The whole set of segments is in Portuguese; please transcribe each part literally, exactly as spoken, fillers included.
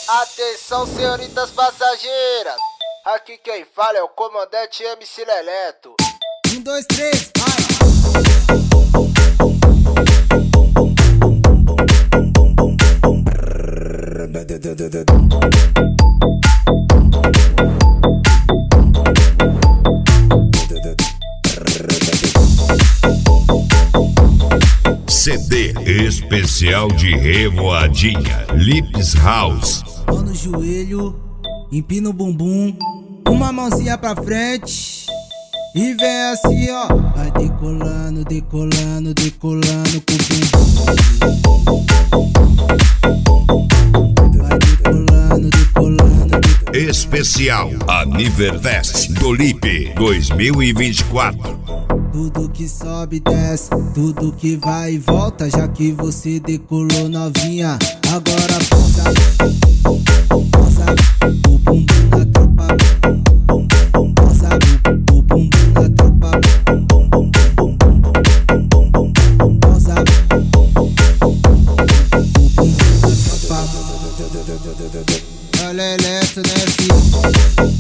Atenção, senhoritas passageiras. Aqui quem fala é o comandante M C Leleto. Um, dois, três, vai! C D especial de Revoadinha, Lips House. Mão no joelho, empina o bumbum, uma mãozinha pra frente e vem assim, ó. Vai decolando, decolando, decolando com o bumbum. Vai decolando, decolando, decolando. Especial Aniverfest do Lip dois mil e vinte e quatro. Tudo que sobe, desce, tudo que vai e volta. Já que você decolou novinha, agora posa, posa o bumbum na tropa, posa o bumbum na tropa, posa o bumbum na tropa. Olha Leleto, né, filho?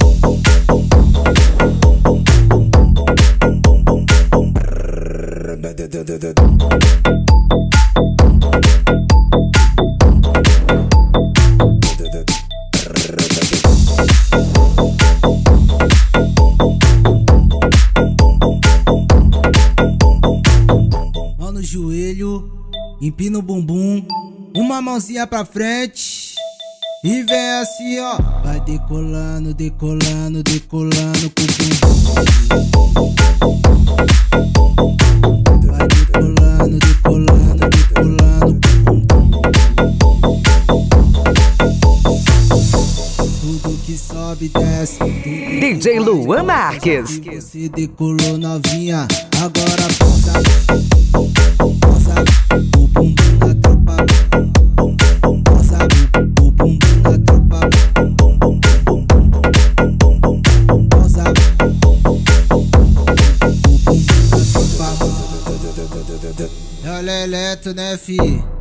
Mão no joelho, empina o bumbum, uma mãozinha pra frente e vem assim, ó. Vai decolando, decolando, decolando com o bumbum. Vai decolando, decolando, decolando com o bumbum. Tudo que sobe, desce, tudo D J Luan Marques. que você decolou novinha, agora posa, posa o bumbum na tropa, posa o bumbum na tropa, posa o bumbum na tropa. É o Leleto, né, fi?